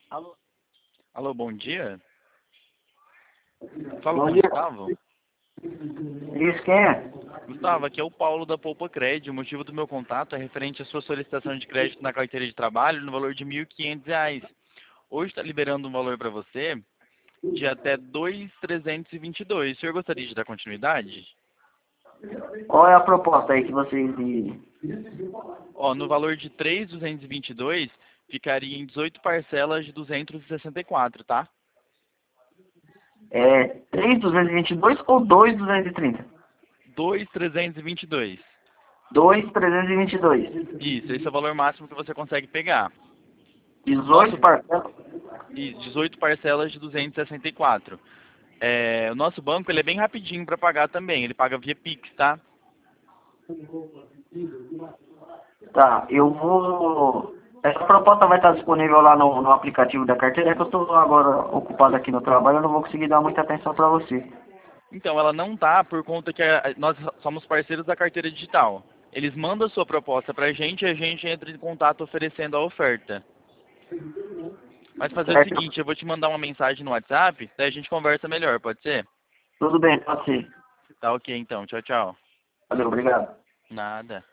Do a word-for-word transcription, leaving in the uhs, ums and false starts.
Alô, alô, bom dia. Falo Bom com o dia. Gustavo. Isso, quem é? Gustavo, aqui é o Paulo da Poupa Crédito. O motivo do meu contato é referente à sua solicitação de crédito na carteira de trabalho no valor de mil e quinhentos reais. Hoje está liberando um valor para você de até dois mil trezentos e vinte e dois. O senhor gostaria de dar continuidade? Qual é a proposta aí que vocês... Ó, no valor de três mil duzentos e vinte e dois, ficaria em dezoito parcelas de duzentos e sessenta e quatro, tá? É três mil duzentos e vinte e dois ou dois mil duzentos e trinta? dois mil trezentos e vinte e dois. dois mil trezentos e vinte e dois. Isso, esse é o valor máximo que você consegue pegar. dezoito Nosso parcelas. e dezoito parcelas de duzentos e sessenta e quatro. É, o nosso banco ele é bem rapidinho para pagar também. Ele paga via Pix, tá? Tá, eu vou... Essa proposta vai estar disponível lá no, no aplicativo da carteira, é que eu estou agora ocupado aqui no trabalho, eu não vou conseguir dar muita atenção para você. Então, ela não tá por conta que a- nós somos parceiros da carteira digital. Eles mandam a sua proposta para a gente e a gente entra em contato oferecendo a oferta. Mas fazer o Certo? seguinte, eu vou te mandar uma mensagem no WhatsApp, daí a gente conversa melhor, pode ser? Tudo bem, pode ser. Tá ok então, tchau, tchau. Valeu, obrigado. Nada.